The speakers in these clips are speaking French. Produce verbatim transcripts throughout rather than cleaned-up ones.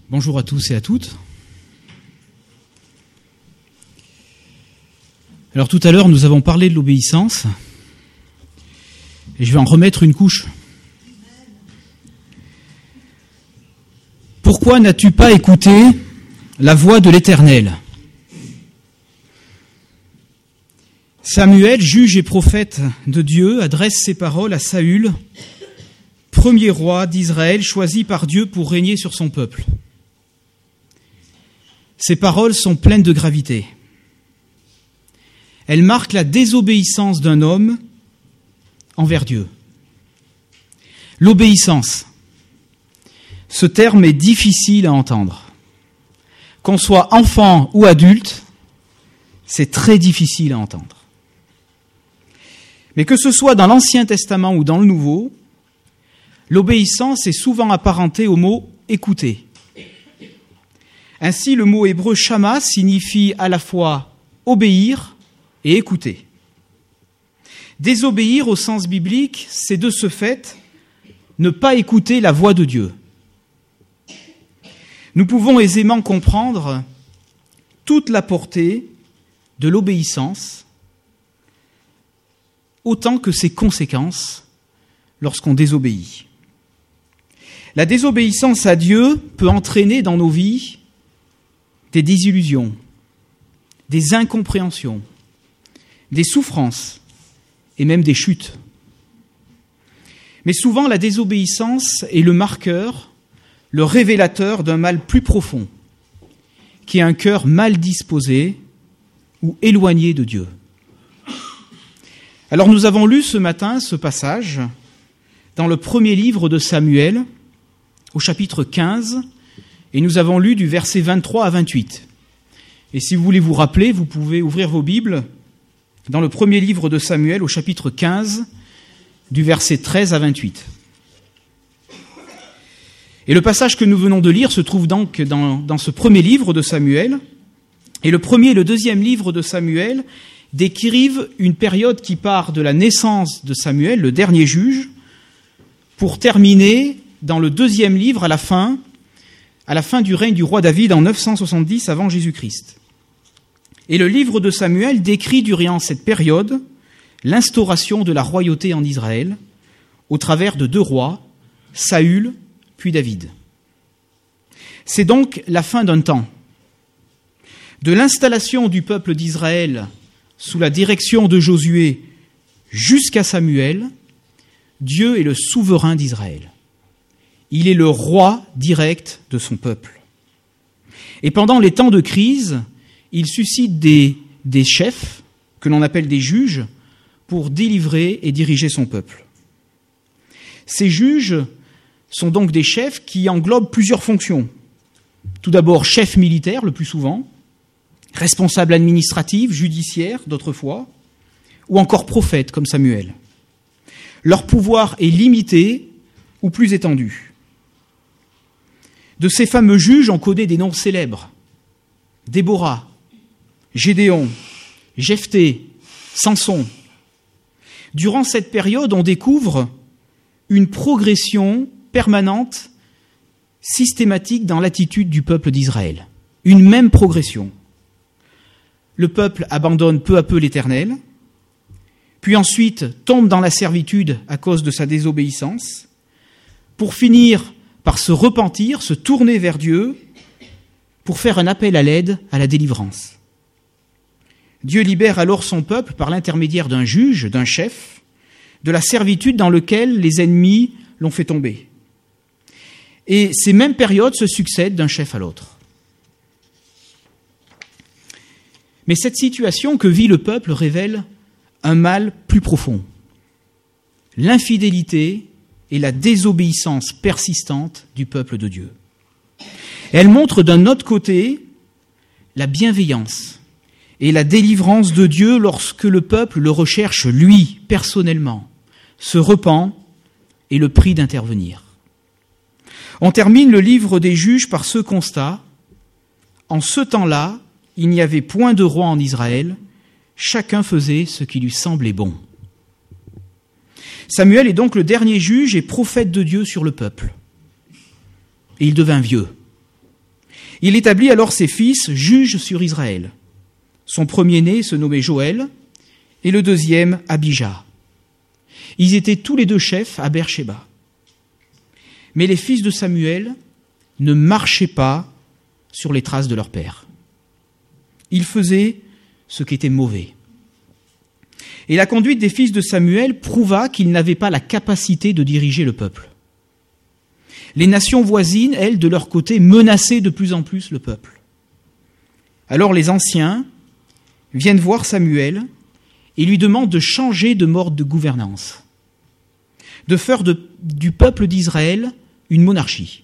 Bonjour à tous et à toutes. Alors tout à l'heure, nous avons parlé de l'obéissance et je vais en remettre une couche. Pourquoi n'as-tu pas écouté la voix de l'Éternel ? Samuel, juge et prophète de Dieu, adresse ses paroles à Saül, premier roi d'Israël choisi par Dieu pour régner sur son peuple. Ces paroles sont pleines de gravité. Elles marquent la désobéissance d'un homme envers Dieu. L'obéissance. Ce terme est difficile à entendre. Qu'on soit enfant ou adulte, c'est très difficile à entendre. Mais que ce soit dans l'Ancien Testament ou dans le Nouveau, l'obéissance est souvent apparentée au mot « écouter ». Ainsi, le mot hébreu « shama » signifie à la fois « obéir » et « écouter ». Désobéir au sens biblique, c'est de ce fait ne pas écouter la voix de Dieu. Nous pouvons aisément comprendre toute la portée de l'obéissance, autant que ses conséquences lorsqu'on désobéit. La désobéissance à Dieu peut entraîner dans nos vies des désillusions, des incompréhensions, des souffrances et même des chutes. Mais souvent, la désobéissance est le marqueur, le révélateur d'un mal plus profond, qui est un cœur mal disposé ou éloigné de Dieu. Alors nous avons lu ce matin ce passage dans le premier livre de Samuel, au chapitre quinze, et nous avons lu du verset vingt-trois à vingt-huit. Et si vous voulez vous rappeler, vous pouvez ouvrir vos Bibles dans le premier livre de Samuel, au chapitre quinze, du verset treize à vingt-huit. Et le passage que nous venons de lire se trouve donc dans, dans ce premier livre de Samuel. Et le premier et le deuxième livre de Samuel décrivent une période qui part de la naissance de Samuel, le dernier juge, pour terminer dans le deuxième livre à la fin, à la fin du règne du roi David en neuf cent soixante-dix avant Jésus-Christ. Et le livre de Samuel décrit durant cette période l'instauration de la royauté en Israël au travers de deux rois, Saül puis David. C'est donc la fin d'un temps. De l'installation du peuple d'Israël sous la direction de Josué jusqu'à Samuel, Dieu est le souverain d'Israël. Il est le roi direct de son peuple. Et pendant les temps de crise, il suscite des, des chefs, que l'on appelle des juges, pour délivrer et diriger son peuple. Ces juges sont donc des chefs qui englobent plusieurs fonctions. Tout d'abord, chef militaire, le plus souvent, responsable administratif, judiciaire, d'autres fois, ou encore prophète, comme Samuel. Leur pouvoir est limité ou plus étendu. De ces fameux juges, on connaît des noms célèbres. Déborah, Gédéon, Jephthé, Samson. Durant cette période, on découvre une progression permanente, systématique dans l'attitude du peuple d'Israël. Une même progression. Le peuple abandonne peu à peu l'Éternel, puis ensuite tombe dans la servitude à cause de sa désobéissance, pour finir par se repentir, se tourner vers Dieu, pour faire un appel à l'aide, à la délivrance. Dieu libère alors son peuple par l'intermédiaire d'un juge, d'un chef, de la servitude dans laquelle les ennemis l'ont fait tomber. Et ces mêmes périodes se succèdent d'un chef à l'autre. Mais cette situation que vit le peuple révèle un mal plus profond. L'infidélité et la désobéissance persistante du peuple de Dieu. Elle montre d'un autre côté la bienveillance et la délivrance de Dieu lorsque le peuple le recherche lui, personnellement, se repent et le prie d'intervenir. On termine le livre des juges par ce constat. En ce temps-là, il n'y avait point de roi en Israël, chacun faisait ce qui lui semblait bon. Samuel est donc le dernier juge et prophète de Dieu sur le peuple. Et il devint vieux. Il établit alors ses fils juges sur Israël. Son premier-né se nommait Joël et le deuxième Abijah. Ils étaient tous les deux chefs à Beersheba. Mais les fils de Samuel ne marchaient pas sur les traces de leur père. Ils faisaient ce qui était mauvais. Et la conduite des fils de Samuel prouva qu'ils n'avaient pas la capacité de diriger le peuple. Les nations voisines, elles, de leur côté, menaçaient de plus en plus le peuple. Alors les anciens viennent voir Samuel et lui demandent de changer de mode de gouvernance, de faire de, du peuple d'Israël une monarchie.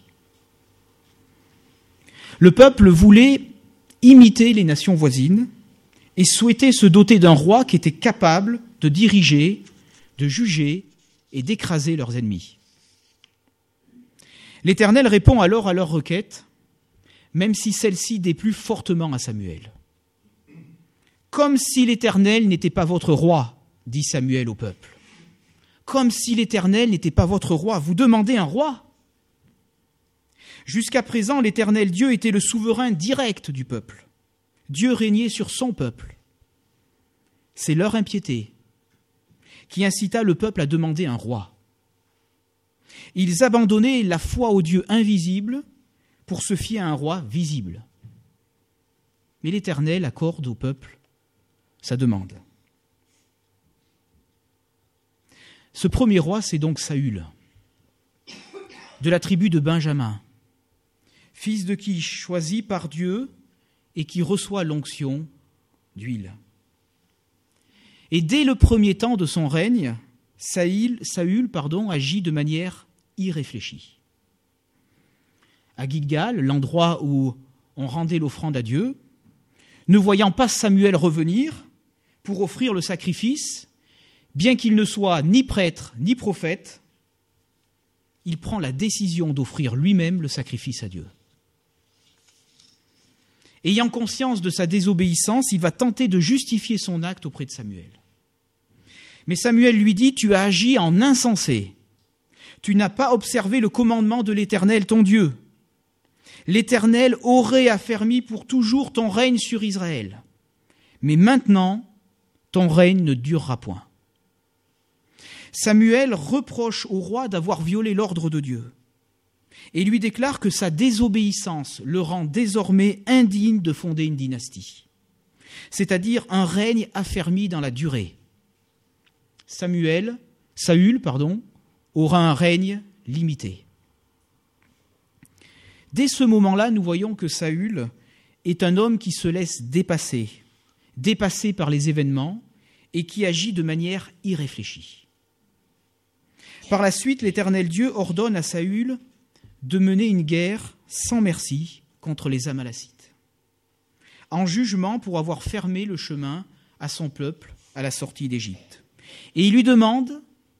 Le peuple voulait imiter les nations voisines et souhaitait se doter d'un roi qui était capable de diriger, de juger et d'écraser leurs ennemis. L'Éternel répond alors à leur requête, même si celle-ci déplut fortement à Samuel. « Comme si l'Éternel n'était pas votre roi, dit Samuel au peuple. Comme si l'Éternel n'était pas votre roi, vous demandez un roi. Jusqu'à présent, l'Éternel Dieu était le souverain direct du peuple. Dieu régnait sur son peuple. C'est leur impiété qui incita le peuple à demander un roi. Ils abandonnaient la foi au Dieu invisible pour se fier à un roi visible. Mais l'Éternel accorde au peuple sa demande. Ce premier roi, c'est donc Saül, de la tribu de Benjamin, fils de Kish, choisi par Dieu et qui reçoit l'onction d'huile. Et dès le premier temps de son règne, Saül, Saül pardon, agit de manière irréfléchie. À Gilgal, l'endroit où on rendait l'offrande à Dieu, ne voyant pas Samuel revenir pour offrir le sacrifice, bien qu'il ne soit ni prêtre ni prophète, il prend la décision d'offrir lui-même le sacrifice à Dieu. Ayant conscience de sa désobéissance, il va tenter de justifier son acte auprès de Samuel. Mais Samuel lui dit « Tu as agi en insensé. Tu n'as pas observé le commandement de l'Éternel, ton Dieu. L'Éternel aurait affermi pour toujours ton règne sur Israël. Mais maintenant, ton règne ne durera point. » Samuel reproche au roi d'avoir violé l'ordre de Dieu et lui déclare que sa désobéissance le rend désormais indigne de fonder une dynastie, c'est-à-dire un règne affermi dans la durée. Samuel, Saül, pardon, aura un règne limité. Dès ce moment-là, nous voyons que Saül est un homme qui se laisse dépasser, dépassé par les événements et qui agit de manière irréfléchie. Par la suite, l'Éternel Dieu ordonne à Saül de mener une guerre sans merci contre les Amalacites, en jugement pour avoir fermé le chemin à son peuple à la sortie d'Égypte. Et il lui demande,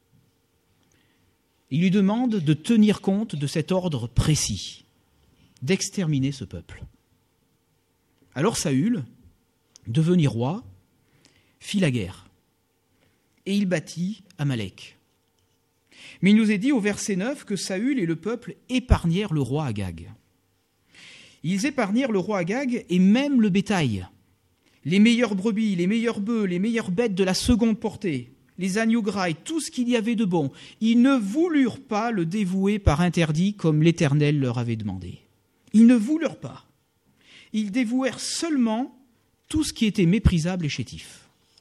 il lui demande de tenir compte de cet ordre précis, d'exterminer ce peuple. Alors Saül, devenu roi, fit la guerre et il battit Amalek. Mais il nous est dit au verset neuf que Saül et le peuple épargnèrent le roi Agag. Ils épargnèrent le roi Agag et même le bétail, les meilleures brebis, les meilleurs bœufs, les meilleures bêtes de la seconde portée, les agneaux gras et tout ce qu'il y avait de bon. Ils ne voulurent pas le dévouer par interdit comme l'Éternel leur avait demandé. Ils ne voulurent pas. Ils dévouèrent seulement tout ce qui était méprisable et chétif.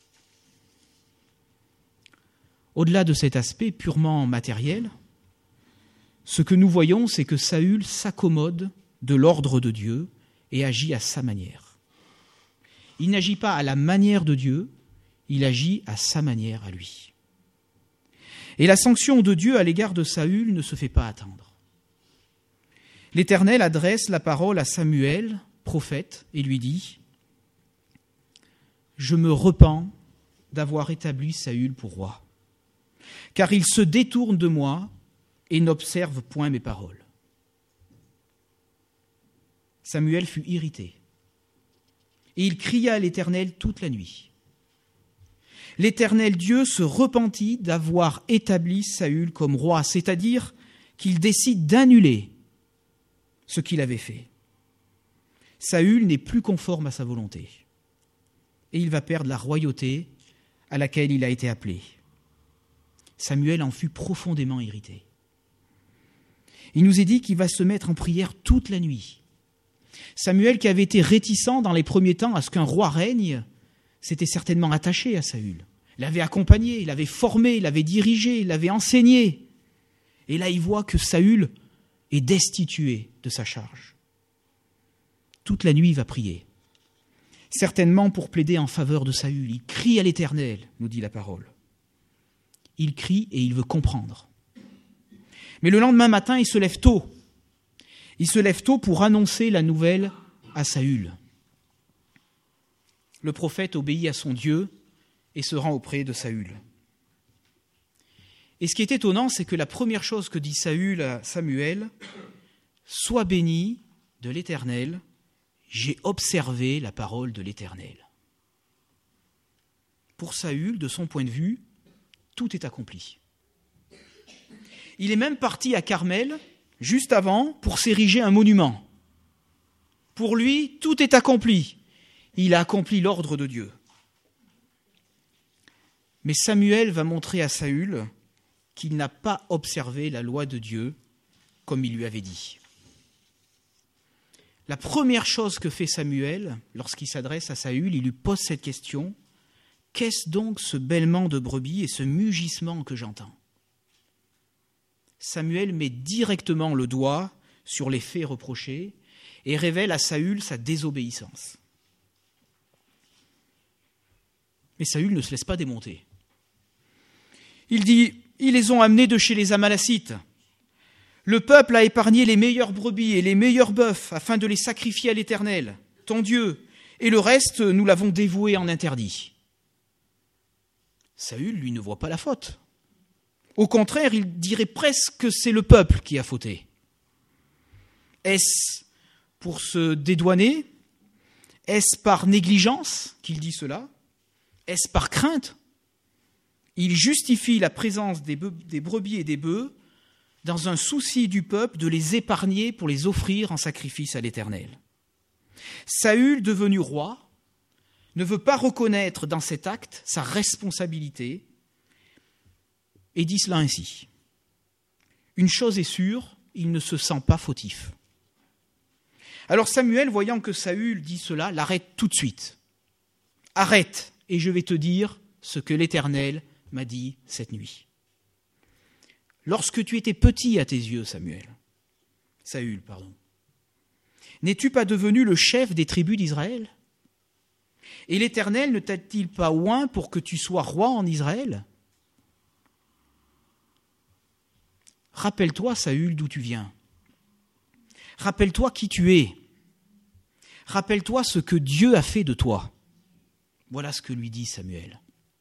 Au-delà de cet aspect purement matériel, ce que nous voyons, c'est que Saül s'accommode de l'ordre de Dieu et agit à sa manière. Il n'agit pas à la manière de Dieu, il agit à sa manière à lui. Et la sanction de Dieu à l'égard de Saül ne se fait pas attendre. L'Éternel adresse la parole à Samuel, prophète, et lui dit « Je me repens d'avoir établi Saül pour roi. Car il se détourne de moi et n'observe point mes paroles. » Samuel fut irrité, et il cria à l'Éternel toute la nuit. L'Éternel Dieu se repentit d'avoir établi Saül comme roi, c'est-à-dire qu'il décide d'annuler ce qu'il avait fait. Saül n'est plus conforme à sa volonté. Et il va perdre la royauté à laquelle il a été appelé. Samuel en fut profondément irrité. Il nous est dit qu'il va se mettre en prière toute la nuit. Samuel, qui avait été réticent dans les premiers temps à ce qu'un roi règne, s'était certainement attaché à Saül. Il l'avait accompagné, il l'avait formé, il l'avait dirigé, il l'avait enseigné. Et là, il voit que Saül est destitué de sa charge. Toute la nuit, il va prier. Certainement pour plaider en faveur de Saül. Il crie à l'Éternel, nous dit la parole. Il crie et il veut comprendre. Mais le lendemain matin, il se lève tôt. Il se lève tôt pour annoncer la nouvelle à Saül. Le prophète obéit à son Dieu et se rend auprès de Saül. Et ce qui est étonnant, c'est que la première chose que dit Saül à Samuel, « Sois béni de l'Éternel, j'ai observé la parole de l'Éternel. » Pour Saül, de son point de vue, tout est accompli. Il est même parti à Carmel, juste avant, pour s'ériger un monument. Pour lui, tout est accompli. Il a accompli l'ordre de Dieu. Mais Samuel va montrer à Saül qu'il n'a pas observé la loi de Dieu comme il lui avait dit. La première chose que fait Samuel, lorsqu'il s'adresse à Saül, il lui pose cette question : qu'est-ce donc ce bêlement de brebis et ce mugissement que j'entends ? Samuel met directement le doigt sur les faits reprochés et révèle à Saül sa désobéissance. Mais Saül ne se laisse pas démonter. Il dit : ils les ont amenés de chez les Amalacites. Le peuple a épargné les meilleures brebis et les meilleurs bœufs afin de les sacrifier à l'Éternel, ton Dieu, et le reste, nous l'avons dévoué en interdit. Saül, lui, ne voit pas la faute. Au contraire, il dirait presque que c'est le peuple qui a fauté. Est-ce pour se dédouaner ? Est-ce par négligence qu'il dit cela ? Est-ce par crainte ? Il justifie la présence des, be- des brebis et des bœufs dans un souci du peuple de les épargner pour les offrir en sacrifice à l'Éternel. Saül, devenu roi, ne veut pas reconnaître dans cet acte sa responsabilité et dit cela ainsi : une chose est sûre, il ne se sent pas fautif. Alors Samuel, voyant que Saül dit cela, l'arrête tout de suite. Arrête, et je vais te dire ce que l'Éternel m'a dit cette nuit. Lorsque tu étais petit à tes yeux, Samuel, Saül, pardon, n'es-tu pas devenu le chef des tribus d'Israël ? Et l'Éternel ne t'a-t-il pas oint pour que tu sois roi en Israël ? Rappelle-toi, Saül, d'où tu viens. Rappelle-toi qui tu es. Rappelle-toi ce que Dieu a fait de toi. Voilà ce que lui dit Samuel.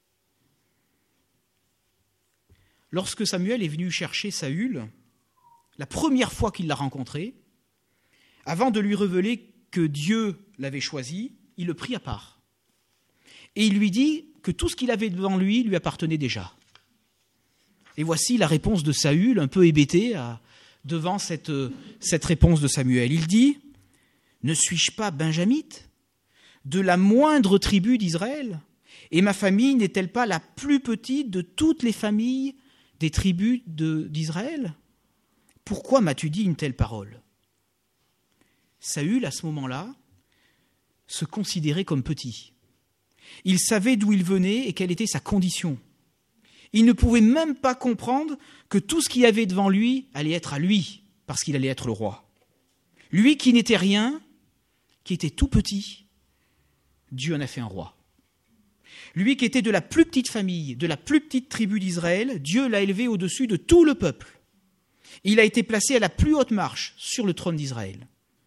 Lorsque Samuel est venu chercher Saül, la première fois qu'il l'a rencontré, avant de lui révéler que Dieu l'avait choisi, il le prit à part. Et il lui dit que tout ce qu'il avait devant lui lui appartenait déjà. Et voici la réponse de Saül, un peu hébété à, devant cette, cette réponse de Samuel. Il dit : ne suis-je pas benjamite, de la moindre tribu d'Israël ? Et ma famille n'est-elle pas la plus petite de toutes les familles des tribus de, d'Israël ? Pourquoi m'as-tu dit une telle parole ? Saül, à ce moment-là, se considérait comme petit. Il savait d'où il venait et quelle était sa condition. Il ne pouvait même pas comprendre que tout ce qu'il y avait devant lui allait être à lui, parce qu'il allait être le roi. Lui qui n'était rien, qui était tout petit, Dieu en a fait un roi. Lui qui était de la plus petite famille, de la plus petite tribu d'Israël, Dieu l'a élevé au-dessus de tout le peuple. Il a été placé à la plus haute marche sur le trône d'Israël.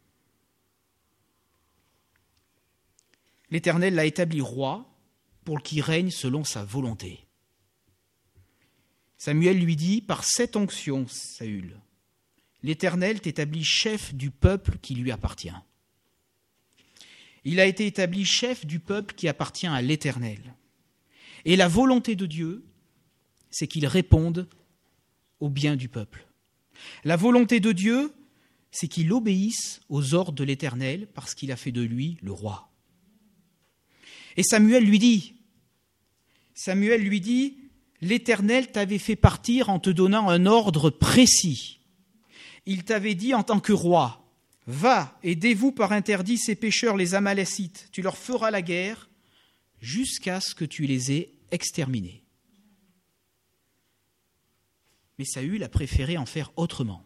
L'Éternel l'a établi roi pour qu'il règne selon sa volonté. Samuel lui dit : par cette onction, Saül, l'Éternel t'établit chef du peuple qui lui appartient. Il a été établi chef du peuple qui appartient à l'Éternel. Et la volonté de Dieu, c'est qu'il réponde au bien du peuple. La volonté de Dieu, c'est qu'il obéisse aux ordres de l'Éternel parce qu'il a fait de lui le roi. Et Samuel lui dit, Samuel lui dit, l'Éternel t'avait fait partir en te donnant un ordre précis. Il t'avait dit en tant que roi, va et dévoue par interdit ces pécheurs les Amalécites, tu leur feras la guerre jusqu'à ce que tu les aies exterminés. Mais Saül a préféré en faire autrement.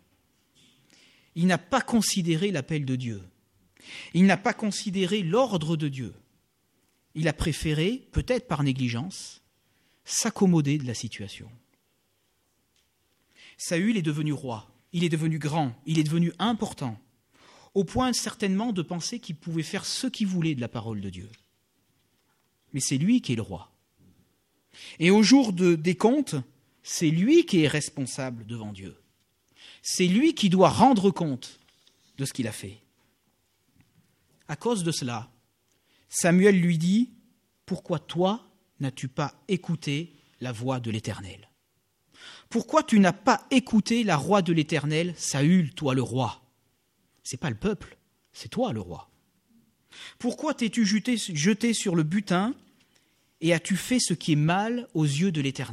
Il n'a pas considéré l'appel de Dieu. Il n'a pas considéré l'ordre de Dieu. Il a préféré, peut-être par négligence, s'accommoder de la situation. Saül est devenu roi, il est devenu grand, il est devenu important, au point certainement de penser qu'il pouvait faire ce qu'il voulait de la parole de Dieu. Mais c'est lui qui est le roi. Et au jour de, des comptes, c'est lui qui est responsable devant Dieu. C'est lui qui doit rendre compte de ce qu'il a fait. À cause de cela, Samuel lui dit, « Pourquoi toi n'as-tu pas écouté la voix de l'Éternel ? Pourquoi tu n'as pas écouté la voix de l'Éternel, Saül, toi le roi ? Ce n'est pas le peuple, c'est toi le roi. Pourquoi t'es-tu jeté, jeté sur le butin et as-tu fait ce qui est mal aux yeux de l'Éternel ? »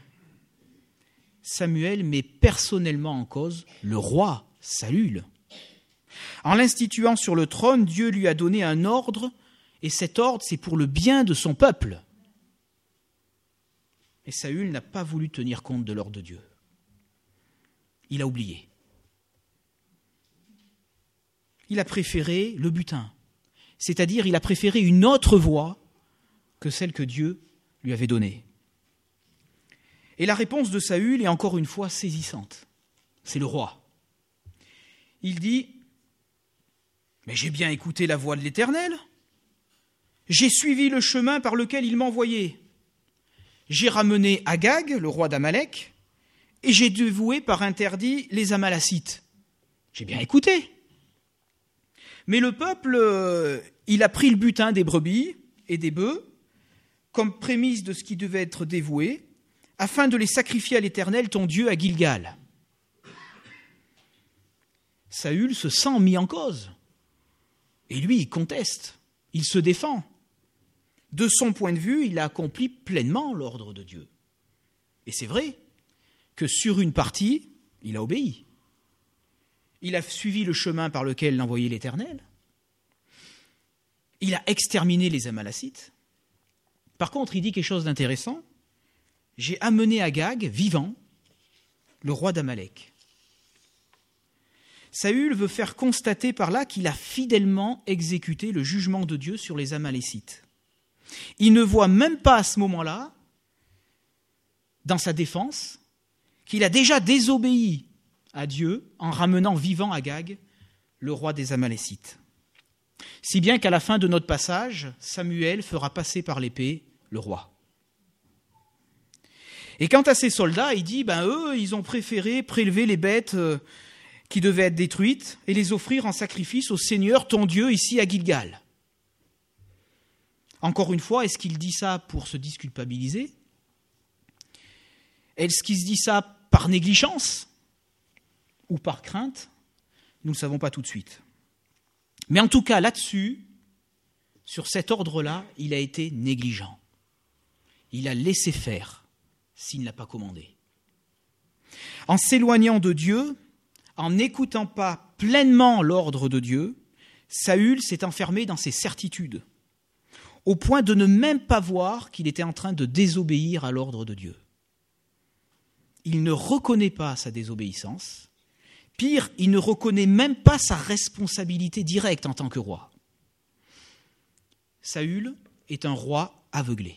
Samuel met personnellement en cause le roi, Saül. En l'instituant sur le trône, Dieu lui a donné un ordre, et cet ordre, c'est pour le bien de son peuple. Et Saül n'a pas voulu tenir compte de l'ordre de Dieu. Il a oublié. Il a préféré le butin, c'est-à-dire il a préféré une autre voie que celle que Dieu lui avait donnée. Et la réponse de Saül est encore une fois saisissante. C'est le roi. Il dit, « Mais j'ai bien écouté la voix de l'Éternel. J'ai suivi le chemin par lequel il m'envoyait. J'ai ramené Agag, le roi d'Amalek, et j'ai dévoué par interdit les Amalécites. J'ai bien écouté. Mais le peuple, il a pris le butin des brebis et des bœufs comme prémisse de ce qui devait être dévoué, afin de les sacrifier à l'Éternel, ton Dieu, à Gilgal. » Saül se sent mis en cause. Et lui, il conteste, il se défend. De son point de vue, il a accompli pleinement l'ordre de Dieu. Et c'est vrai que sur une partie, il a obéi. Il a suivi le chemin par lequel l'envoyait l'Éternel. Il a exterminé les Amalécites. Par contre, il dit quelque chose d'intéressant. « J'ai amené Agag, vivant, le roi d'Amalek. » Saül veut faire constater par là qu'il a fidèlement exécuté le jugement de Dieu sur les Amalécites. Il ne voit même pas à ce moment-là, dans sa défense, qu'il a déjà désobéi à Dieu en ramenant vivant Agag, le roi des Amalécites. Si bien qu'à la fin de notre passage, Samuel fera passer par l'épée le roi. Et quant à ses soldats, il dit, ben eux, ils ont préféré prélever les bêtes qui devaient être détruites et les offrir en sacrifice au Seigneur, ton Dieu, ici à Gilgal. Encore une fois, est-ce qu'il dit ça pour se disculpabiliser ? Est-ce qu'il se dit ça par négligence ou par crainte ? Nous ne le savons pas tout de suite. Mais en tout cas, là-dessus, sur cet ordre-là, il a été négligent. Il a laissé faire s'il ne l'a pas commandé. En s'éloignant de Dieu, en n'écoutant pas pleinement l'ordre de Dieu, Saül s'est enfermé dans ses certitudes, au point de ne même pas voir qu'il était en train de désobéir à l'ordre de Dieu. Il ne reconnaît pas sa désobéissance. Pire, il ne reconnaît même pas sa responsabilité directe en tant que roi. Saül est un roi aveuglé.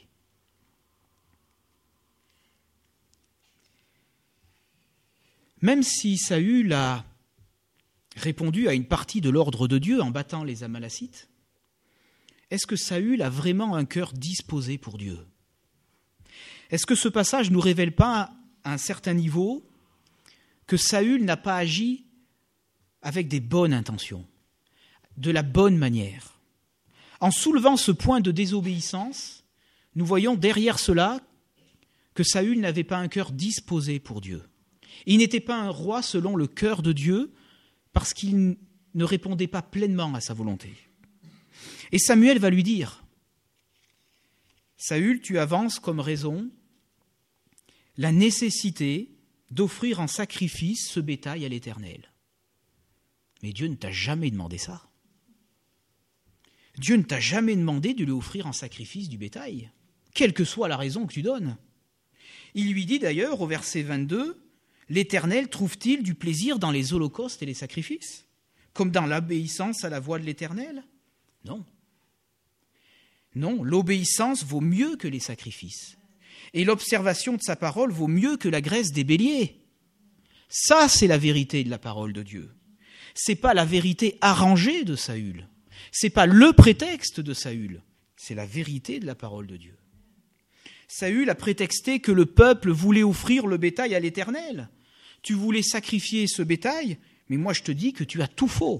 Même si Saül a répondu à une partie de l'ordre de Dieu en battant les Amalécites, est-ce que Saül a vraiment un cœur disposé pour Dieu ? Est-ce que ce passage ne nous révèle pas à un certain niveau que Saül n'a pas agi avec des bonnes intentions, de la bonne manière ? En soulevant ce point de désobéissance, nous voyons derrière cela que Saül n'avait pas un cœur disposé pour Dieu. Il n'était pas un roi selon le cœur de Dieu, parce qu'il ne répondait pas pleinement à sa volonté. Et Samuel va lui dire, « Saül, tu avances comme raison la nécessité d'offrir en sacrifice ce bétail à l'Éternel. » Mais Dieu ne t'a jamais demandé ça. Dieu ne t'a jamais demandé de lui offrir en sacrifice du bétail, quelle que soit la raison que tu donnes. Il lui dit d'ailleurs au verset vingt-deux, « L'Éternel trouve-t-il du plaisir dans les holocaustes et les sacrifices, comme dans l'obéissance à la voix de l'Éternel ?» Non. Non, l'obéissance vaut mieux que les sacrifices. Et l'observation de sa parole vaut mieux que la graisse des béliers. Ça, c'est la vérité de la parole de Dieu. C'est pas la vérité arrangée de Saül. C'est pas le prétexte de Saül. C'est la vérité de la parole de Dieu. Saül a prétexté que le peuple voulait offrir le bétail à l'Éternel. Tu voulais sacrifier ce bétail, mais moi je te dis que tu as tout faux.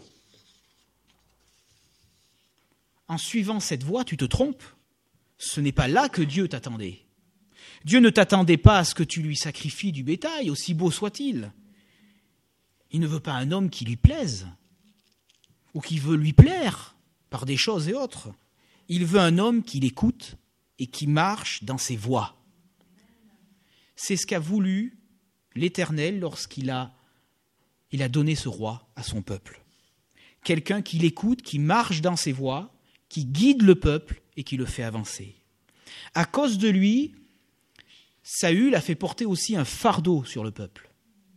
En suivant cette voie, tu te trompes. Ce n'est pas là que Dieu t'attendait. Dieu ne t'attendait pas à ce que tu lui sacrifies du bétail, aussi beau soit-il. Il ne veut pas un homme qui lui plaise, ou qui veut lui plaire par des choses et autres. Il veut un homme qui l'écoute et qui marche dans ses voies. C'est ce qu'a voulu l'Éternel lorsqu'il a, il a donné ce roi à son peuple. Quelqu'un qui l'écoute, qui marche dans ses voies, qui guide le peuple et qui le fait avancer. À cause de lui, Saül a fait porter aussi un fardeau sur le peuple.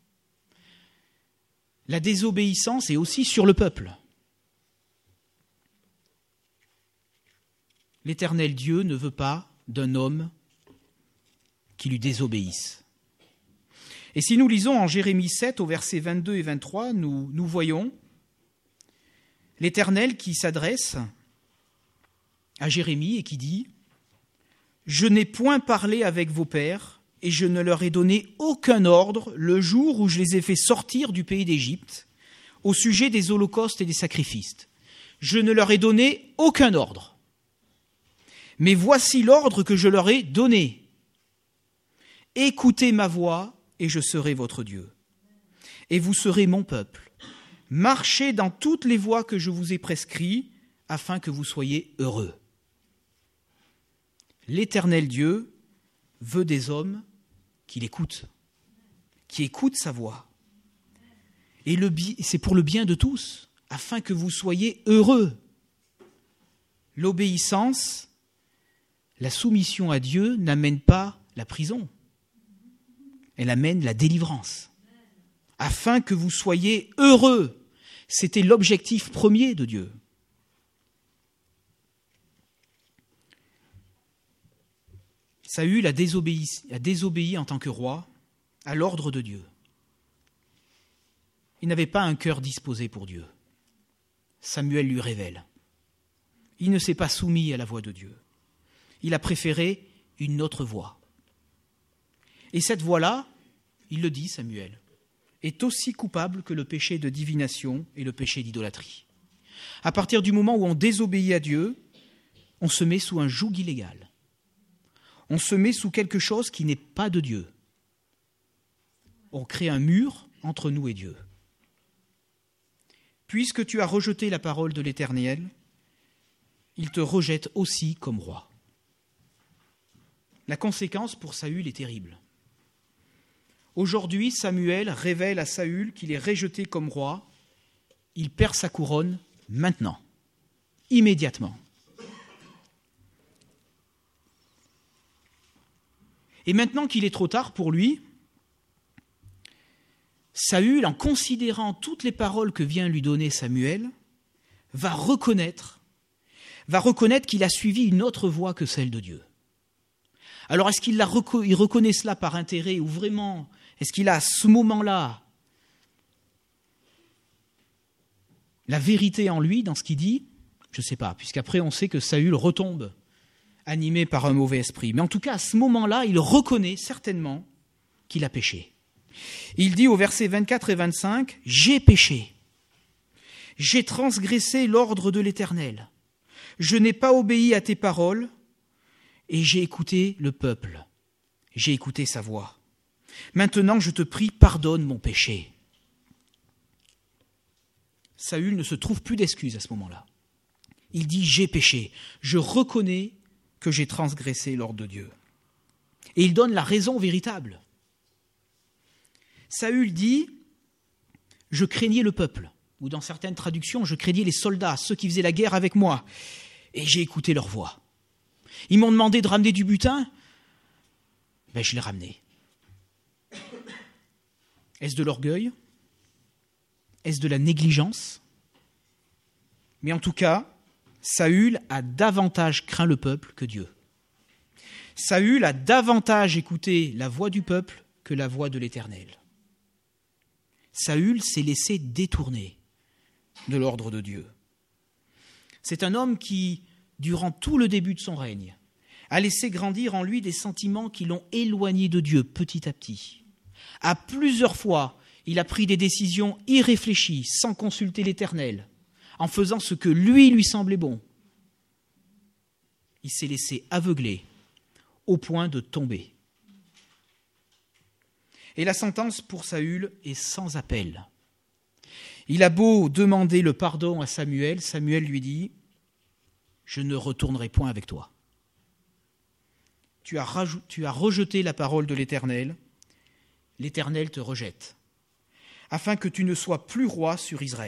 La désobéissance est aussi sur le peuple. L'Éternel Dieu ne veut pas d'un homme qui lui désobéisse. Et si nous lisons en Jérémie sept, au versets vingt-deux et vingt-trois, nous, nous voyons l'Éternel qui s'adresse à Jérémie et qui dit « Je n'ai point parlé avec vos pères, et je ne leur ai donné aucun ordre le jour où je les ai fait sortir du pays d'Égypte au sujet des holocaustes et des sacrifices. Je ne leur ai donné aucun ordre. Mais voici l'ordre que je leur ai donné. Écoutez ma voix, et je serai votre Dieu. Et vous serez mon peuple. Marchez dans toutes les voies que je vous ai prescrites, afin que vous soyez heureux. » L'Éternel Dieu veut des hommes qui l'écoutent, qui écoutent sa voix. Et le, c'est pour le bien de tous, afin que vous soyez heureux. L'obéissance, la soumission à Dieu n'amène pas la prison. Elle amène la délivrance. Afin que vous soyez heureux. C'était l'objectif premier de Dieu. Saül a désobéi, a désobéi en tant que roi à l'ordre de Dieu. Il n'avait pas un cœur disposé pour Dieu. Samuel lui révèle. Il ne s'est pas soumis à la voix de Dieu. Il a préféré une autre voie. Et cette voie-là, il le dit, Samuel, est aussi coupable que le péché de divination et le péché d'idolâtrie. À partir du moment où on désobéit à Dieu, on se met sous un joug illégal. On se met sous quelque chose qui n'est pas de Dieu. On crée un mur entre nous et Dieu. Puisque tu as rejeté la parole de l'Éternel, il te rejette aussi comme roi. La conséquence pour Saül est terrible. Aujourd'hui, Samuel révèle à Saül qu'il est rejeté comme roi. Il perd sa couronne maintenant, immédiatement. Et maintenant qu'il est trop tard pour lui, Saül, en considérant toutes les paroles que vient lui donner Samuel, va reconnaître, va reconnaître qu'il a suivi une autre voie que celle de Dieu. Alors est-ce qu'il la reco- il reconnaît cela par intérêt ou vraiment, est-ce qu'il a à ce moment-là la vérité en lui dans ce qu'il dit ? Je ne sais pas, puisqu'après on sait que Saül retombe animé par un mauvais esprit. Mais en tout cas, à ce moment-là, il reconnaît certainement qu'il a péché. Il dit au verset vingt-quatre et vingt-cinq, « J'ai péché. J'ai transgressé l'ordre de l'Éternel. Je n'ai pas obéi à tes paroles et j'ai écouté le peuple. J'ai écouté sa voix. Maintenant, je te prie, pardonne mon péché. » Saül ne se trouve plus d'excuses à ce moment-là. Il dit « j'ai péché, je reconnais que j'ai transgressé l'ordre de Dieu ». Et il donne la raison véritable. Saül dit « je craignais le peuple », ou dans certaines traductions, « je craignais les soldats, ceux qui faisaient la guerre avec moi, et j'ai écouté leur voix. Ils m'ont demandé de ramener du butin, ben je l'ai ramené. » Est-ce de l'orgueil ? Est-ce de la négligence ? Mais en tout cas, Saül a davantage craint le peuple que Dieu. Saül a davantage écouté la voix du peuple que la voix de l'Éternel. Saül s'est laissé détourner de l'ordre de Dieu. C'est un homme qui, durant tout le début de son règne, a laissé grandir en lui des sentiments qui l'ont éloigné de Dieu petit à petit. À plusieurs fois, il a pris des décisions irréfléchies, sans consulter l'Éternel, en faisant ce que lui lui semblait bon. Il s'est laissé aveugler au point de tomber. Et la sentence pour Saül est sans appel. Il a beau demander le pardon à Samuel, Samuel lui dit « Je ne retournerai point avec toi. Tu as, rajou- tu as rejeté la parole de l'Éternel, l'Éternel te rejette, afin que tu ne sois plus roi sur Israël. »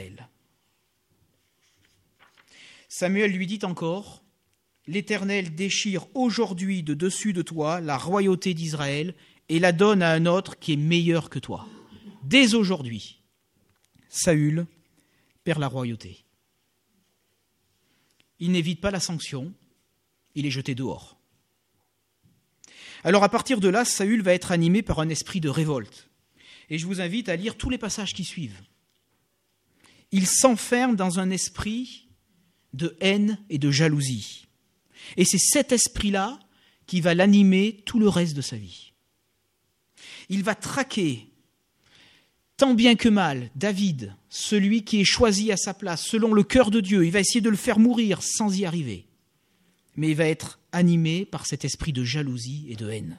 Samuel lui dit encore « L'Éternel déchire aujourd'hui de dessus de toi la royauté d'Israël et la donne à un autre qui est meilleur que toi. » Dès aujourd'hui, Saül perd la royauté. Il n'évite pas la sanction, il est jeté dehors. Alors à partir de là, Saül va être animé par un esprit de révolte. Et je vous invite à lire tous les passages qui suivent. Il s'enferme dans un esprit de haine et de jalousie. Et c'est cet esprit-là qui va l'animer tout le reste de sa vie. Il va traquer, tant bien que mal, David, celui qui est choisi à sa place, selon le cœur de Dieu. Il va essayer de le faire mourir sans y arriver. Mais il va être animé par cet esprit de jalousie et de haine.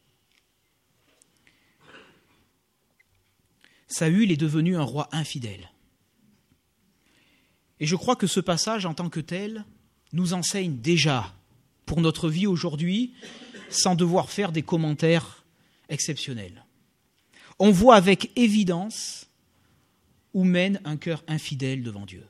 Saül est devenu un roi infidèle. Et je crois que ce passage, en tant que tel, nous enseigne déjà, pour notre vie aujourd'hui, sans devoir faire des commentaires exceptionnels. On voit avec évidence où mène un cœur infidèle devant Dieu.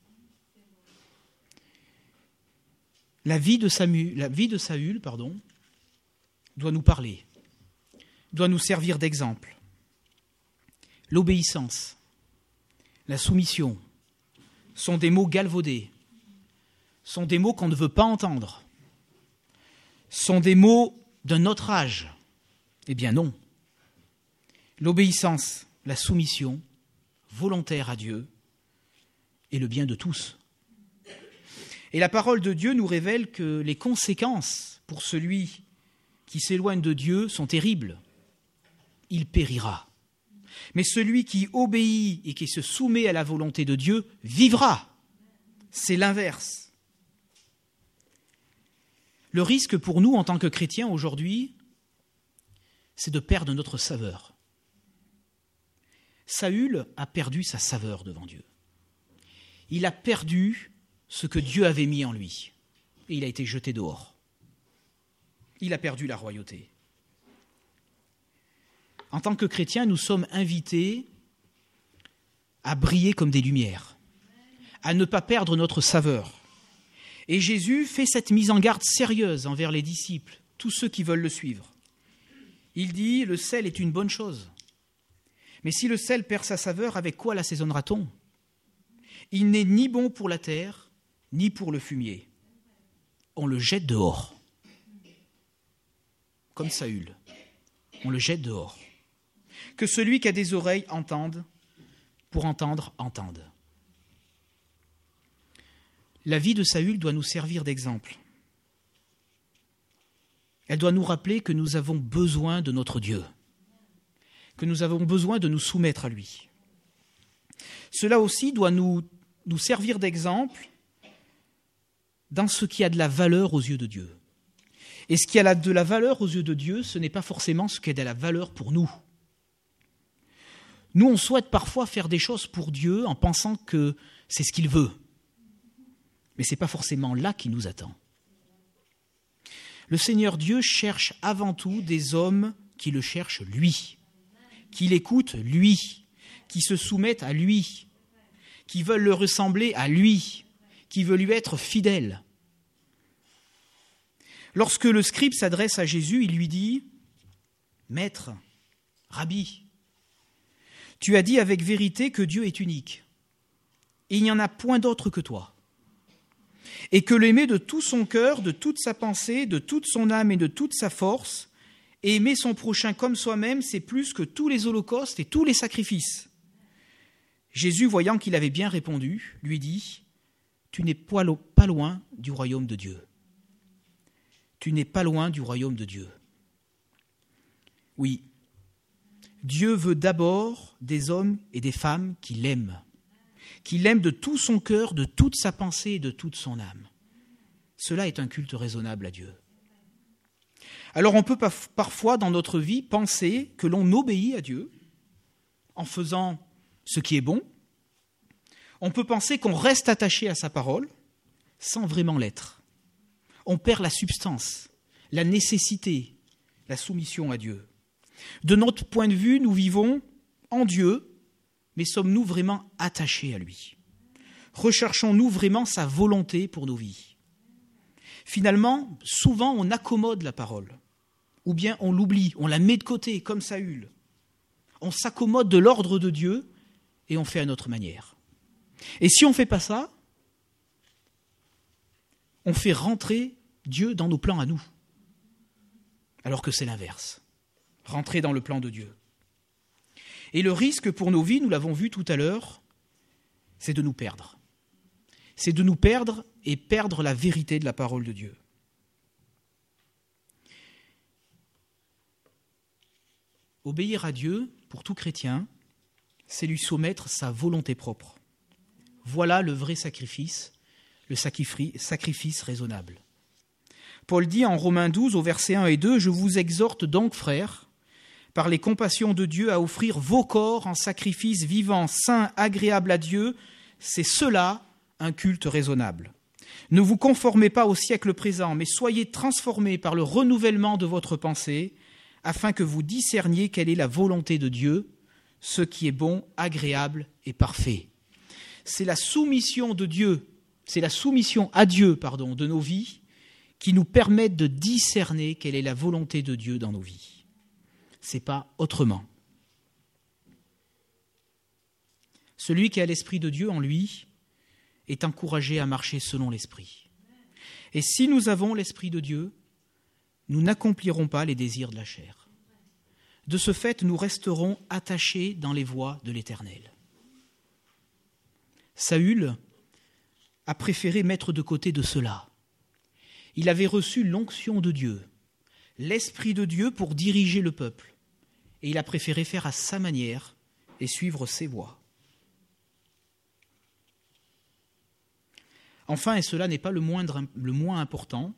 La vie de Samuel, la vie de Saül, pardon, doit nous parler, doit nous servir d'exemple. L'obéissance, la soumission sont des mots galvaudés, sont des mots qu'on ne veut pas entendre, sont des mots d'un autre âge. Eh bien non. L'obéissance, la soumission, volontaire à Dieu, est le bien de tous. Et la parole de Dieu nous révèle que les conséquences pour celui qui s'éloigne de Dieu sont terribles. Il périra. Mais celui qui obéit et qui se soumet à la volonté de Dieu vivra. C'est l'inverse. Le risque pour nous en tant que chrétiens aujourd'hui, c'est de perdre notre saveur. Saül a perdu sa saveur devant Dieu. Il a perdu ce que Dieu avait mis en lui. Et il a été jeté dehors. Il a perdu la royauté. En tant que chrétiens, nous sommes invités à briller comme des lumières, à ne pas perdre notre saveur. Et Jésus fait cette mise en garde sérieuse envers les disciples, tous ceux qui veulent le suivre. Il dit « Le sel est une bonne chose. Mais si le sel perd sa saveur, avec quoi l'assaisonnera-t-on ? Il n'est ni bon pour la terre, ni pour le fumier. On le jette dehors. » Comme Saül, on le jette dehors. Que celui qui a des oreilles entende, pour entendre, entende. La vie de Saül doit nous servir d'exemple. Elle doit nous rappeler que nous avons besoin de notre Dieu, que nous avons besoin de nous soumettre à lui. Cela aussi doit nous, nous servir d'exemple dans ce qui a de la valeur aux yeux de Dieu. Et ce qui a de la valeur aux yeux de Dieu, ce n'est pas forcément ce qui a de la valeur pour nous. Nous, on souhaite parfois faire des choses pour Dieu en pensant que c'est ce qu'il veut. Mais ce n'est pas forcément là qu'il nous attend. Le Seigneur Dieu cherche avant tout des hommes qui le cherchent lui, qui l'écoutent lui, qui se soumettent à lui, qui veulent le ressembler à lui, qui veulent lui être fidèles. Lorsque le scribe s'adresse à Jésus, il lui dit « Maître, Rabbi, tu as dit avec vérité que Dieu est unique, et il n'y en a point d'autre que toi, et que l'aimer de tout son cœur, de toute sa pensée, de toute son âme et de toute sa force, et aimer son prochain comme soi-même, c'est plus que tous les holocaustes et tous les sacrifices. » Jésus, voyant qu'il avait bien répondu, lui dit « Tu n'es pas loin du royaume de Dieu. Tu n'es pas loin du royaume de Dieu. » Oui, Dieu veut d'abord des hommes et des femmes qui l'aiment, qui l'aiment de tout son cœur, de toute sa pensée et de toute son âme. Cela est un culte raisonnable à Dieu. Alors on peut parfois dans notre vie penser que l'on obéit à Dieu en faisant ce qui est bon. On peut penser qu'on reste attaché à sa parole sans vraiment l'être. On perd la substance, la nécessité, la soumission à Dieu. De notre point de vue, nous vivons en Dieu, mais sommes-nous vraiment attachés à lui? Recherchons-nous vraiment sa volonté pour nos vies? Finalement, souvent on accommode la parole, ou bien on l'oublie, on la met de côté, comme Saül. On s'accommode de l'ordre de Dieu et on fait à notre manière. Et si on ne fait pas ça, on fait rentrer Dieu dans nos plans à nous, alors que c'est l'inverse. Rentrer dans le plan de Dieu. Et le risque pour nos vies, nous l'avons vu tout à l'heure, c'est de nous perdre. C'est de nous perdre et perdre la vérité de la parole de Dieu. Obéir à Dieu, pour tout chrétien, c'est lui soumettre sa volonté propre. Voilà le vrai sacrifice, le sacrifice raisonnable. Paul dit en Romains douze, au verset un et deux, « Je vous exhorte donc, frères, par les compassions de Dieu, à offrir vos corps en sacrifice vivant, saint, agréable à Dieu. C'est cela un culte raisonnable. Ne vous conformez pas au siècle présent, mais soyez transformés par le renouvellement de votre pensée, afin que vous discerniez quelle est la volonté de Dieu, ce qui est bon, agréable et parfait. » C'est la soumission de Dieu, c'est la soumission à Dieu, pardon, de nos vies, qui nous permettent de discerner quelle est la volonté de Dieu dans nos vies. Ce n'est pas autrement. Celui qui a l'Esprit de Dieu en lui est encouragé à marcher selon l'Esprit. Et si nous avons l'Esprit de Dieu, nous n'accomplirons pas les désirs de la chair. De ce fait, nous resterons attachés dans les voies de l'Éternel. Saül a préféré mettre de côté de cela. Il avait reçu l'onction de Dieu, l'Esprit de Dieu pour diriger le peuple, et il a préféré faire à sa manière et suivre ses voies. Enfin, et cela n'est pas le, moindre, le moins important,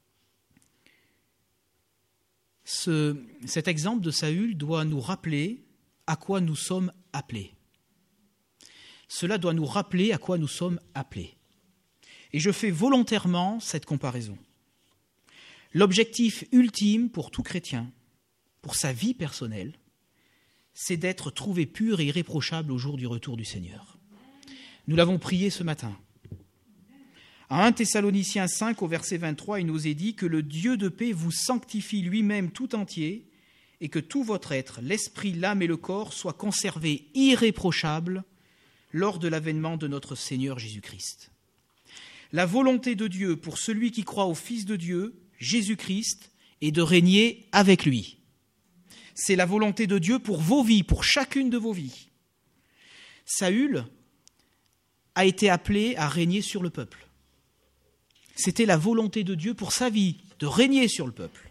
ce, cet exemple de Saül doit nous rappeler à quoi nous sommes appelés. Cela doit nous rappeler à quoi nous sommes appelés. Et je fais volontairement cette comparaison. L'objectif ultime pour tout chrétien, pour sa vie personnelle, c'est d'être trouvé pur et irréprochable au jour du retour du Seigneur. Nous l'avons prié ce matin. À un Thessaloniciens cinq, au verset vingt-trois, il nous est dit que le Dieu de paix vous sanctifie lui-même tout entier et que tout votre être, l'esprit, l'âme et le corps, soient conservés irréprochables lors de l'avènement de notre Seigneur Jésus-Christ. La volonté de Dieu pour celui qui croit au Fils de Dieu, Jésus-Christ, est de régner avec lui. C'est la volonté de Dieu pour vos vies, pour chacune de vos vies. Saül a été appelé à régner sur le peuple. C'était la volonté de Dieu pour sa vie, de régner sur le peuple.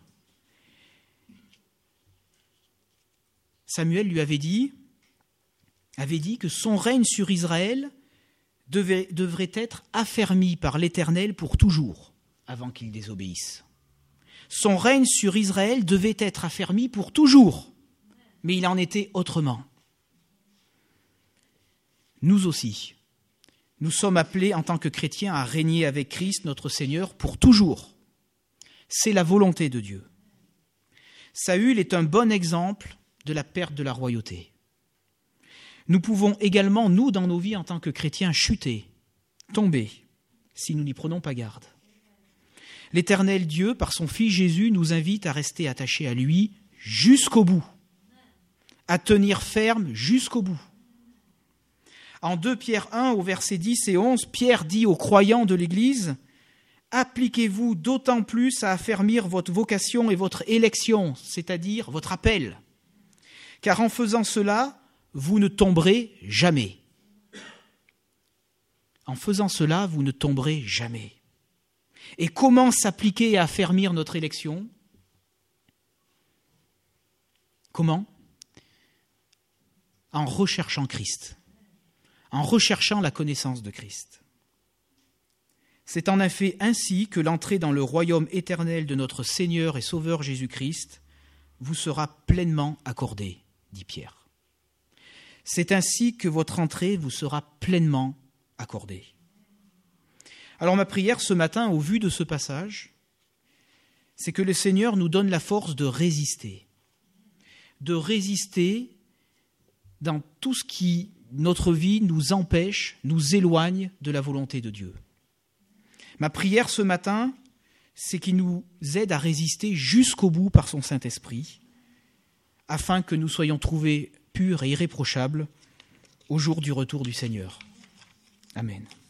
Samuel lui avait dit, avait dit que son règne sur Israël devait, devrait être affermi par l'Éternel pour toujours, avant qu'il désobéisse. Son règne sur Israël devait être affermi pour toujours, mais il en était autrement. nous aussi, nous sommes appelés en tant que chrétiens à régner avec Christ, notre Seigneur, pour toujours. C'est la volonté de Dieu. Saül est un bon exemple de la perte de la royauté. Nous pouvons également, nous, dans nos vies en tant que chrétiens, chuter, tomber, si nous n'y prenons pas garde. L'Éternel Dieu, par son Fils Jésus, nous invite à rester attachés à lui jusqu'au bout, à tenir ferme jusqu'au bout. En deux Pierre un, au verset dix et onze, Pierre dit aux croyants de l'Église « Appliquez-vous d'autant plus à affermir votre vocation et votre élection, c'est-à-dire votre appel, car en faisant cela, vous ne tomberez jamais. » En faisant cela, vous ne tomberez jamais. Et comment s'appliquer et affermir notre élection ? Comment ? En recherchant Christ, en recherchant la connaissance de Christ. C'est en effet ainsi que l'entrée dans le royaume éternel de notre Seigneur et Sauveur Jésus-Christ vous sera pleinement accordée, dit Pierre. C'est ainsi que votre entrée vous sera pleinement accordée. Alors ma prière ce matin, au vu de ce passage, c'est que le Seigneur nous donne la force de résister, de résister dans tout ce qui, notre vie, nous empêche, nous éloigne de la volonté de Dieu. Ma prière ce matin, c'est qu'il nous aide à résister jusqu'au bout par son Saint-Esprit, afin que nous soyons trouvés purs et irréprochables au jour du retour du Seigneur. Amen.